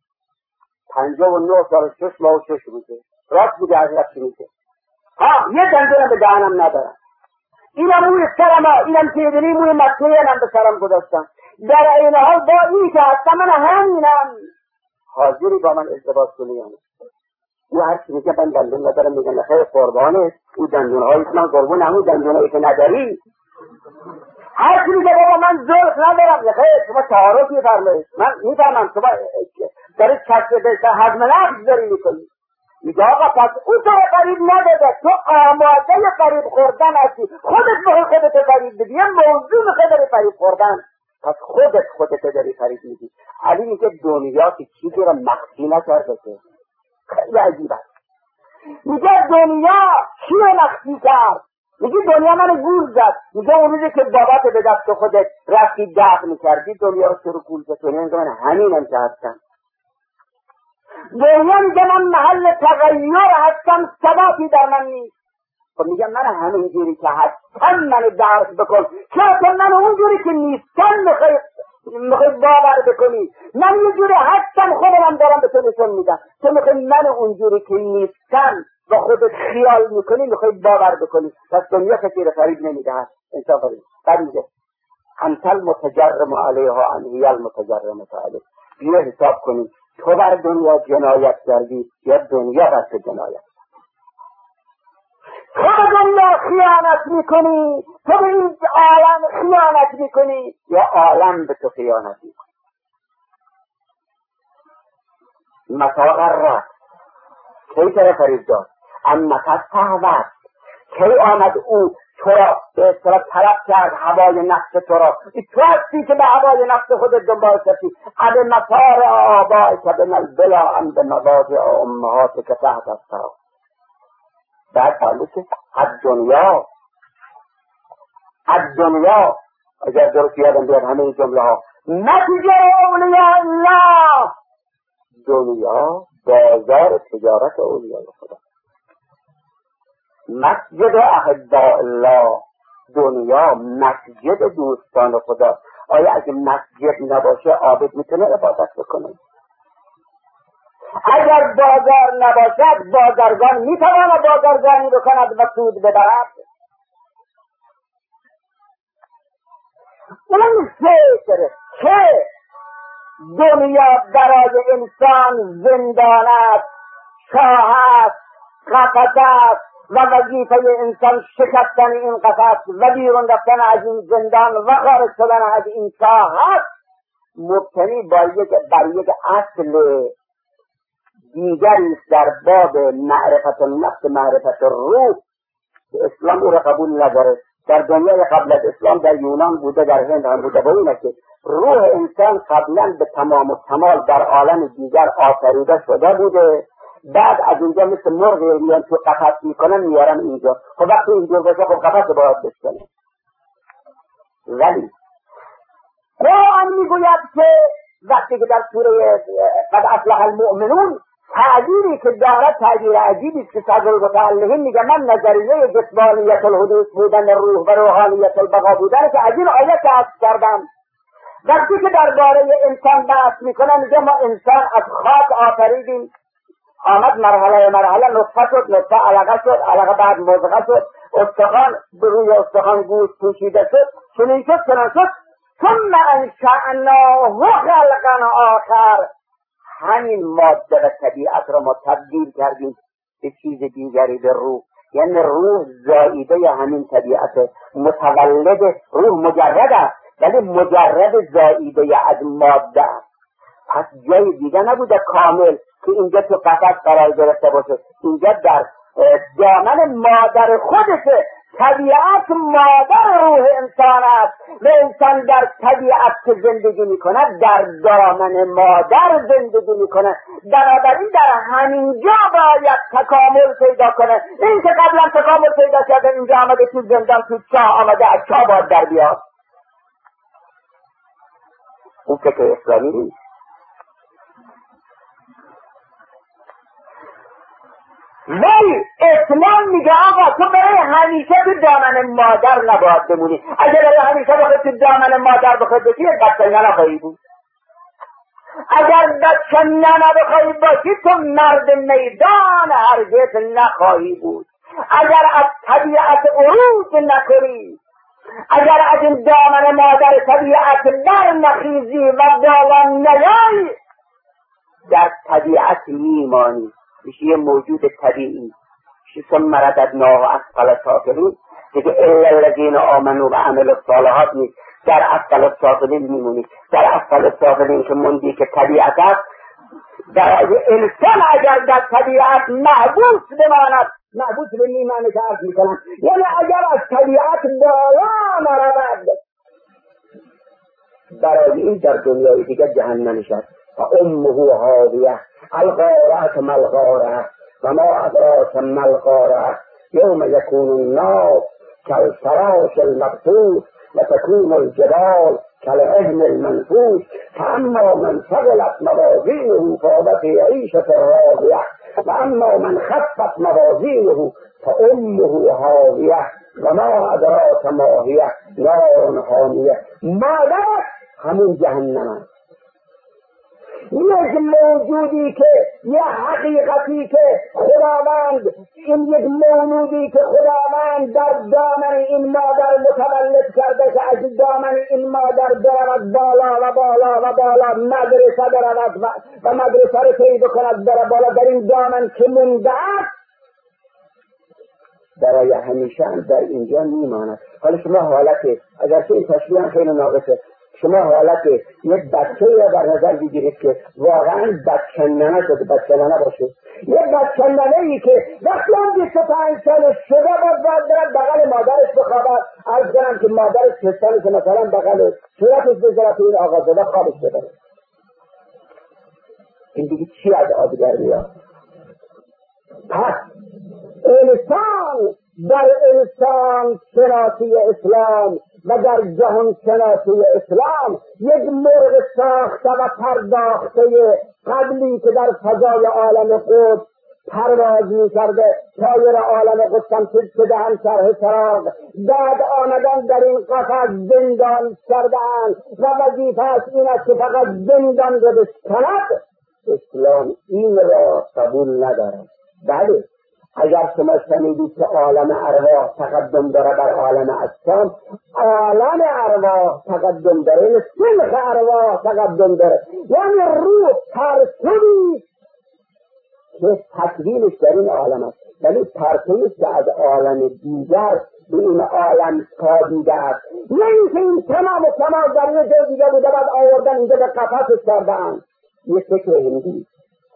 59 سال 6 ماه و 6 روزه. راست میگه، حضرت چی میگه؟ یه دندونم به دهنم ندارم، اینم موی سرم، اینم تیدنی موی مصنوعی هم به سرم گذاشتم، در این حال با این که هستم من همینم. حاضری با من ازدواج کنی یا نه؟ او هر چی میگه من دندون ندارم، میگه نخیر قربانه او دندونهایی که من قربون همون دندونهایی که نداری. هر چی میگه بابا من زلف ندارم، نخیر شما تعارف میفرمایید، من میفهمم شما داری کسب بشه حزم نفس داری میکنی. میگه آقا پس او تو قریب نداده، تو آماده قریب خوردن هستی، خودت به خودت قریب بدی، یه موضوع میخواه داری قریب خوردن، پس خودت داری قریب میدی. علی میگه دنیا که چیزی رو مخفی نکرده که خیلی عجیب است. میگه دنیا چی رو مخفی کرد؟ میگه دنیا منو گول زد. میگه اون روزی که بابات به دست خودت رفتی دفع میکردی دنیا رو چرا گول زد؟ میگه من همینم که هستم. دنیا میگه من محل تغییر هستم، ثباتی در من نیست. خب میگه من همین جوری که هستم منو درک بکن، چرا من اونجوری که نیستم میخوای باور بکنی؟ من یه جوری هستم خودم دارم به تو نشون میدم، تو میخوای من اونجوری که نیستم و خودت خیال میکنی میخوای باور بکنی. پس دنیا کسی رو فریب نمیدهد. انصاف کنید. بعد میگه انت المتجرم علیها ان هی المتجرمة علیه. بیا حساب کنیم تو بر دنیا جنایت کردی یا دنیا بر تو جنایت؟ تو به دنیا خیانت میکنی، تو به این عالم خیانت میکنی یا عالم به تو خیانت میکنی؟ متاع غرک کی طرف فریب داد؟ اما تستهوت کی آمد او تو را به اصطلاح طلب کرد هوای نفس تو را؟ تو هستی که به هوای نفس خودت دنبال کردی. اب مطار آبای که به البلا ام به مواضع امهات که تحت الثرى. بعد تعلق از دنیا اگر درست یادم بیاد همه این جمله ها نتیجه اولیاء الله، دنیا بازار تجارت اولیاء خدا، مسجد احباء الله، دنیا مسجد دوستان خدا. آیا اگه مسجد نباشه عابد میتونه عبادت بکنه؟ اگر بازار نباشد بازرگان میتواند بازرگانی بکند و سود ببرد؟ اون فکر که دنیا برای انسان زندان است، چاه است، قفس است و وظیفه انسان شکستن این قفس و بیرون رفتن از این زندان و خارج شدن از این چاه است، مبتنی بر یک اصل دیگری است در باب معرفت النفس، معرفت الروح، که اسلام او را قبول نداره. در دنیای قبل از اسلام در یونان بوده، در هند هم بوده، با اینه که روح انسان قبلا به تمام و کمال در عالم دیگر آفریده شده بوده، بعد از اینجا مثل مرغ میان تو قفس میکنن میارن اینجا. خب وقتی اینجور باشه خب قفس باید بشکنه. ولی قرآن میگوید که وقتی که در سوره قد افلح المؤمنون تعبیری که دارد تعبیر عجیبی است که صدر المتعلقین میگه من نظریه جسمانیت الحدوث بودن روح و روحانیت البقا بودن که از این آیه کسب کردم. وقتی که درباره انسان بحث میکنه میگه ما انسان از خاک آفریدیم، آمد مرحله نطفه شد، نطفه علقه شد، علقه بعد مضغه شد، استخوان به روی استخوان گوشت پوشیده شد، چنین شد ثم انشأناه خلقا آخر. همین ماده و طبیعت را ما تبدیل کردیم به چیز دیگری، به روح. یعنی روح زائیده همین طبیعت، متولد روح مجرد است ولی مجرد زائیده از ماده است. پس جای دیگه نبوده کامل که اینجا تو قفس قرار گرفته باشه، اینجا در دامن مادر خودشه. طبیعت مادر روح انسان است و انسان در طبیعت که زندگی میکنه در دامن مادر زندگی میکنه. بنابراین در همین جا باید تکامل پیدا کنه. این که قبلا تکامل پیدا کرده اینجا آمده تو زندان، تو چاه آمده، از چاه باید در بیاد. اون فکر اسلامی نیست. ولی اسلام میگه آقا تو برای همیشه تو دامن مادر نباید بمونی. اگر برای همیشه بخواد تو دامن مادر بخواد باشی بچه نخواهی بود. اگر بچه نخواهی باشی تو مرد میدان هرگز نخواهی بود. اگر از طبیعت عروج نکنی، اگر از این دامن مادر طبیعت بر نخیزی و بالا نیایی، در طبیعت میمانی، میشه یه موجود طبیعی. ثم رددناه اسفل سافلین، دیگه الا الذین آمنوا و عملوا الصالحات نیست، در اسفل سافلین میمونی. در اسفل سافلین که موندی که طبیعت است. برای انسان اگر در طبیعت محبوس بماند، محبوس به این معنی که عرض میکنم، یعنی اگر از طبیعت بالا نرود، برای این در دنیای دیگر جهنم شد. فامه هاویه القارعة ما القارعة وما أدراك ما القارعة يوم يكون الناس كالفراش المبثوث وتكون الجبال كالعهن المنفوش فأما من ثقلت موازينه فهو في عيشة راضية وأما من خفت موازينه فأمه هاوية وما أدراك ما هي نار حامية. مادر همون جهنم. یک موجودی که یک حقیقتی که خداوند، این یک مولودی که خداوند در دامن این مادر متولد کرده که از دامن این مادر برود بالا و بالا و بالا، مدرسه برود و مدرسه رو طی بکند بره بالا، در این دامن که مونده است برای همیشه در اینجا میماند. حالا شما حالت، اگرچه این تشبیه خیلی ناقصه، شما حالت یک بچه یا در نظر بگیرید که واقعا بچه‌ننه شده، بچه‌ننه باشه، یک بچه‌ننه‌ای که وقتی هم 25 سالش شده باید برد بغل مادرش بخوابد، عرض کنم که مادرش پستانش مثلا بغل صورتش بذاره تو این آقازاده خوابش ببره. این دیگه چی از آب در میاد؟ پس انسان در انسان شناسی اسلام و در جهان شناسی اسلام یک مرغ ساخته و پرداخته، قبلی که در فضای عالم قدس پرواز می‌کرده، طایر عالم قدس هم شده هم شرح چراغ، بعد آمدن در این قفس زندان کرده‌اند و وظیفه این است که فقط زندان رو بشکند. اسلام این را قبول ندارد. بله، اگر شما شنیدید که عالم ارواح تقدم داره بر عالم اجسام، عالم ارواح تقدم داره، یعنی سلخ ارواح تقدم داره، یعنی روح پرتوی که تکوینش در این عالم است، ولی پرتویش که از عالم دیگر به این عالم تابیده است، نه اینکه این تمام و تمام در یه جای دیگر بوده بعد آوردن اینجا به قفسش کرده‌اند. یه فکر هندی،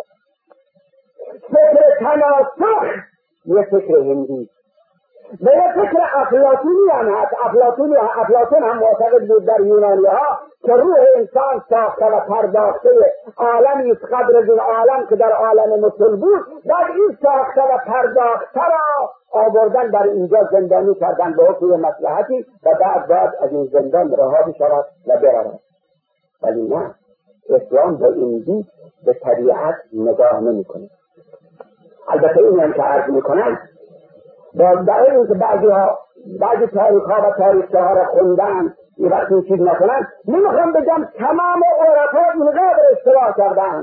فکر تناسخ، یه فکر هندی و یه فکر افلاطونی هم هست. افلاطون هم معتقد بود در یونانی ها که روح انسان ساخته و پرداخته عالمی است قدر از این عالم که در عالم مثل بود، بعد این ساخته و پرداخته را آوردن در اینجا زندانی کردن به حکم مصلحتی و بعد از این زندان رها بشود و برود. ولی نه، اسلام به این دید به طبیعت نگاه نمی کنه. البته این هم که عرض می کنن برای اینکه بعضی تاریخ ها و تاریخچه ها را خوندن یه وقت این چیز نکنن، نمیخوام بگم تمام عرفا اینقدر اشتباه کردن.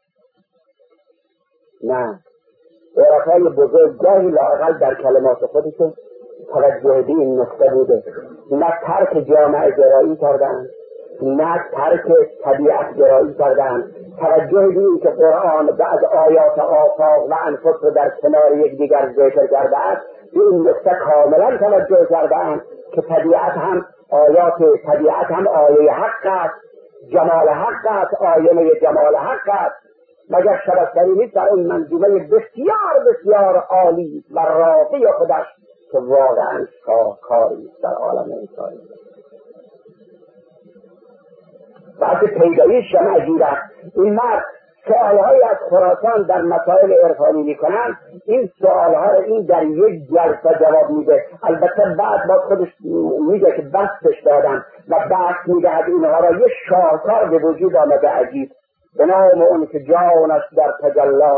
نه، عرفای بزرگ گاهی لااقل در کلمات خودشون توجه به این نکته بوده، نه ترک جامعه گرایی کردن، نه ترک طبیعت گرایی کردن، توجه به این که قرآن بعد آیات آفاق و انفس رو در کنار یکدیگر ذکر کرده است، به این نکته کاملا توجه کردن که طبیعت هم طبیعت هم آیه حق است، جمال حق است، آینه جمال حق است. مگر شبستری نیست در این منظومه بسیار بسیار عالی و راقی خودش که واقعا شاهکاری است در عالم انسانی. بعد پیدایش هم عجیب است. این مرد سوالهایی از خراسان در مسائل عرفانی میکنن، این سوالها رو این در یک جلسه جواب میده. البته بعد با خودش میگه که بستش دادن و بست میدهد اینها را. یه شاهکار به وجود آمده عجیب به نام اون که جانش در تجلا.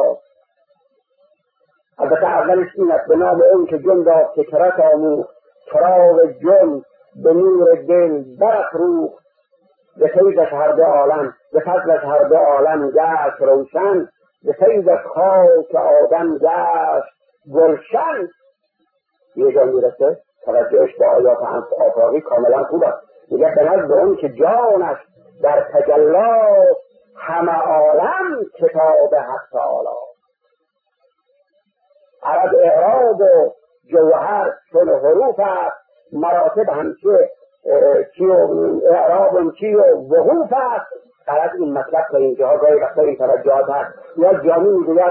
البته اولش این است به نام اون که جن را فکرت آموخت، چراغ جن به نور دل برافروخت، به فیضش هر دو عالم، به فضلش هر دو عالم گشت روشن، به فیضش خاک آدم گشت گلشن. یه جا میرسه توجهش به آیات آفاقی کاملا خوب است. میگه به نزد اون که جانش در تجلا، همه عالم کتاب حق تعالی. عرب اعراب و جوهر چون حروف است، مراتب همچه اعراب چی و وحوف است. قرد این مطلب تا اینجاها گاهی وقتا این توجهات هست. یا جانی میگوید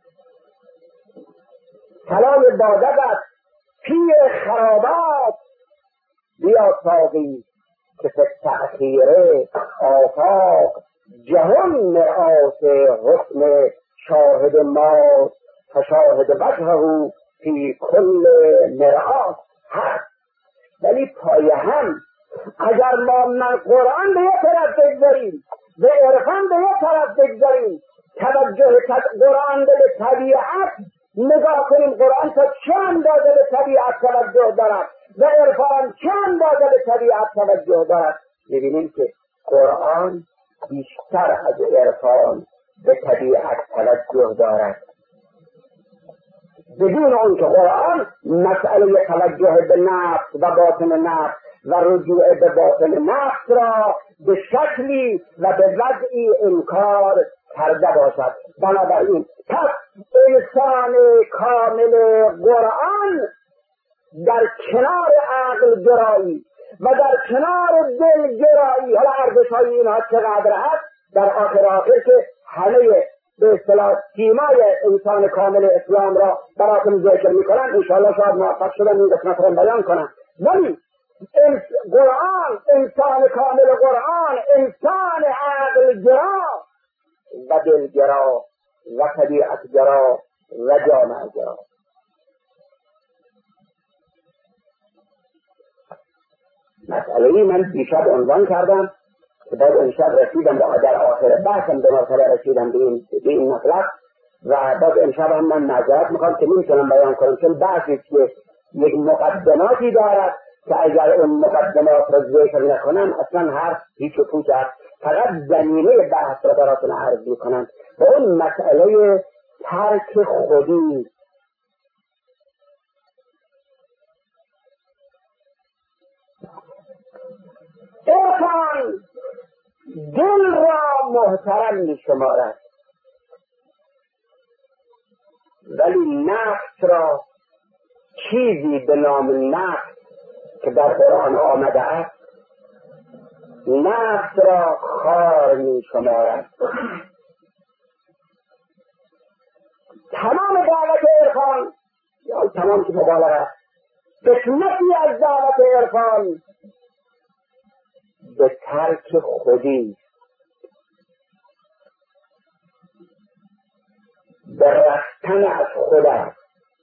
کلام بادت پی خرابات، بیا ساقی که فی تأخیره آفاق، جهان مرآت حسن شاهد ما، فشاهد وجهه فی کل مرآت هست. ولی پای هم اگر ما من قرآن به یک طرف بگذاریم، به عرفان به یک طرف بگذاریم، توجه قرآن به طبیعت نگاه کنیم، قرآن تا چه اندازه به طبیعت توجه دارد و عرفان چه اندازه به طبیعت توجه دارد، ببینیم که قرآن بیشتر از عرفان به طبیعت توجه دارد، بدون اون که قرآن مسئله توجه به نفس و باطن نفس و رجوع به باطن نفس را به شکلی و به وضعی انکار کرده باشد. بنابراین پس انسان کامل قرآن در کنار عقل گرایی و در کنار دل گرایی، حالا ارزش‌های اینها چقدر هست در آخر که همه به اصطلاح سیمای انسان کامل اسلام را براتون ذکر میکنن، انشاءالله شاید موفق شدن این قسمت را بیان کنن. ولی قرآن، انسان کامل قرآن، انسان عقل گرا و دلگرا و طبیعت گرا و جامعه گرا. مسئله من دیشب عنوان کردم که بعد امشب رسیدم در آخر بحثم به مرتبه رسیدم به این مطلب و بعد امشب هم من معذرت میخوام که نمیتونم بیان کنم، چون بحثی که یک مقدماتی دارد که اگر اون مقدمات را ذکر نکنم اصلا حرف هیچ و پوچ است. فقط زمینه بحث را براتون عرض میکنم و اون مسئله ترک خودی. عرفان دل را محترم می شمارد ولی نفس را چیزی به نام نفس که در قرآن آمده است نفس را خار می شمارد. تمام دعوت عرفان یا تمام که مبالغه قسمتی از دعوت عرفان به ترک خودی، به رفتن از خود است،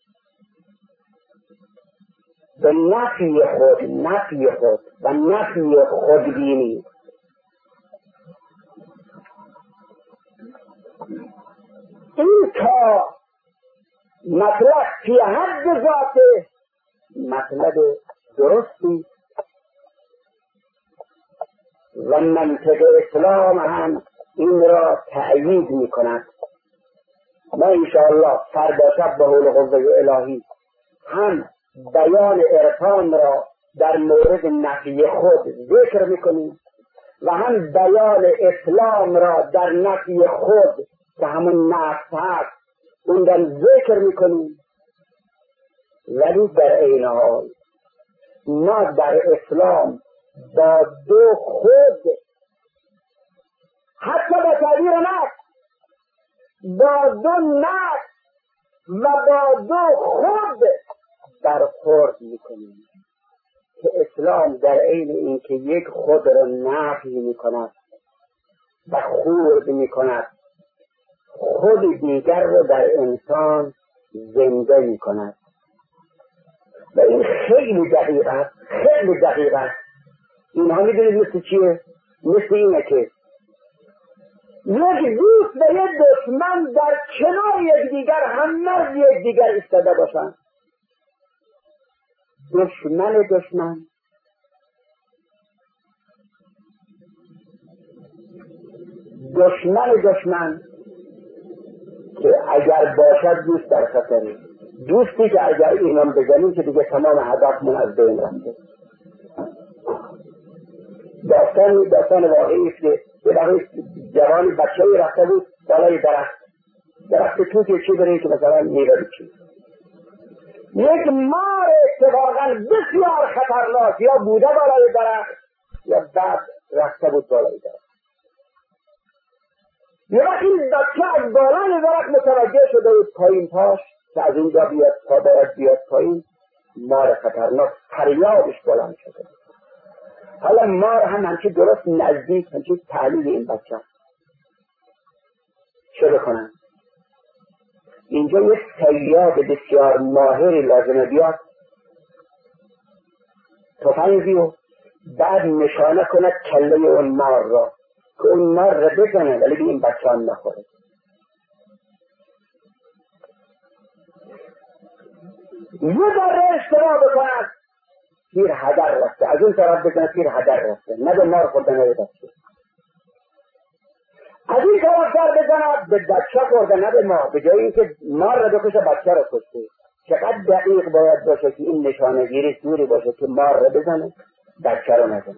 به نفی خود و نفی خودبینی. این تا مطلب فی حد ذاته مطلب درستی و منطق اسلام هم این را تأیید می کند. ما انشاءالله فردا شب به حول قوه الهی هم بیان عرفان را در مورد نفی خود ذکر می کنیم و هم بیان اسلام را در نفی خود که همون نفس هست اون را ذکر می کنیم. ولی در این حال ما در اسلام با دو خود، حتی به تعبیر نفس، با دو نفس و با دو خود برخورد میکنیم که اسلام در عین اینکه یک خود را نفی میکند و خورد میکند، خود دیگر را در انسان زنده میکند. و این خیلی دقیق است، خیلی دقیق است. اینها میدونید مثل چیه؟ مثل اینه که یک دوست و یک دشمن در کنار یکدیگر هم مرز یکدیگر ایستاده باشند. دشمن که اگر باشد دوست در خطره، دوستی که اگر اینم بزنیم که دیگه تمام هدفمون از بین رفته. داستان واقعی است که یه جوانی بچه‌ای رفته بود بالای درخت توتی چی برای که مثلا میوه بچید. یک مار اتفاقا بسیار خطرناک یا بوده بالای درخت یا بعد رفته بود بالای درخت. یه وقت این بچه از بالای درخت متوجه شده بود پایین پاش که از اینجا بیاد تا باید بیاد پایین، مار خطرناک فریادش بلند شده. حالا مار هم همچی درست نزدیک همچی تعلیل این بچه چه بکنن؟ اینجا یک صیاد بسیار ماهری لازمه بیاد تفنگی و بعد نشانه کند کله اون مار را که اون مار را بزنه ولی به این بچه هم نخوره. یه ذره اشتباه بکند تیر هدر رفته، از اون طرف بزنه تیر هدر رفته، نه به مار خورده نه به بچه. از این طرفتر بزند به بچه خورده، نه به ما. به جای اینکه مار را بکشه بچه را کشته. چقدر دقیق باید باشه که این نشانه‌گیری جوری باشه که مار را بزنه بچه را نزنه.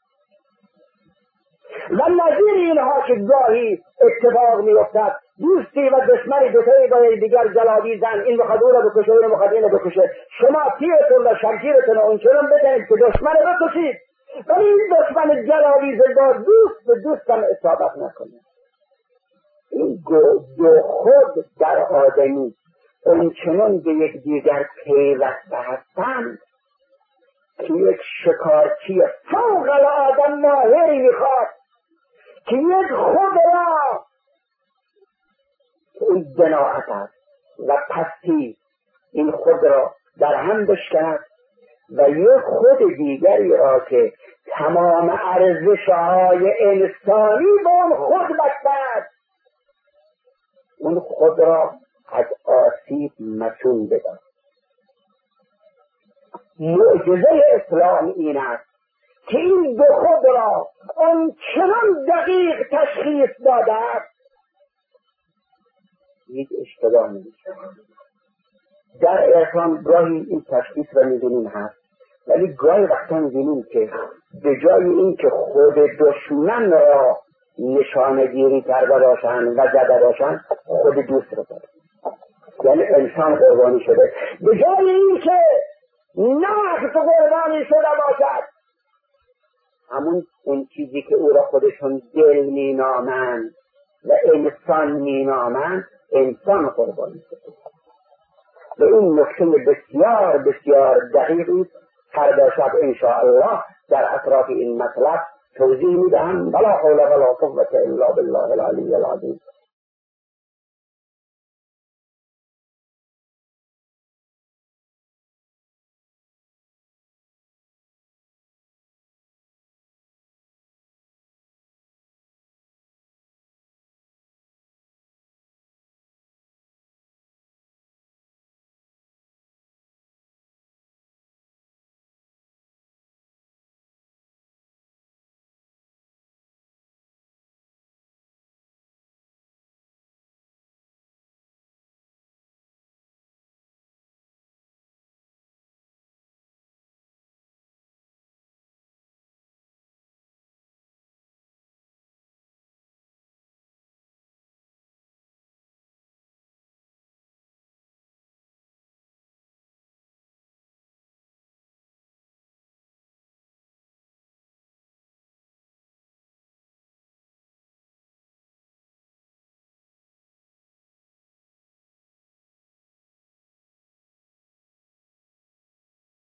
و نظیر اینها که گاهی اتفاق میافتد، دوستی و دشمنی دوتایی با دیگر جلاویزن، این بخواد او را بکشه، این بخواد این را بکشه، شما تیرتون و شمشیرتون و اونچنان بزنید که دشمن را بکشید، ولی این دشمن جلاویز با دوست به دوستم اصابت نکنه. این دو خود در آدمی اونچنان به یک دیگر پیوسته هستند که یک شکارچی فوق العاده ماهری میخواد که یک خود را اون جناعت است و پستی این خود را در هم بشکند و یک خود دیگری را که تمام ارزش‌های انسانی با اون خود بسته، اون خود را از آسیب مسون بدن. معجزه اسلام این است که این دو خود را آنچنان دقیق تشخیص داده است هیچ اشتباه نمیشه. در اسلام گاهی این تشخیص را می‌بینیم هست، ولی گاهی وقتا می‌بینیم که به جای این که خود دشمن را نشانه گیری کرده باشند و زده باشند، خود دوست را زده، یعنی انسان قربانی شده. به جای این که نفس قربانی شده باشد، همون اون چیزی که او را خودشون دل مینامند و انسان مینامند، انسان قربانی شده. به این نکته بسیار بسیار دقیقی فردا شب انشاءالله در اطراف این مطلب توضیح میدهم. ولا حول ولا قوة الا بالله العلی العظیم.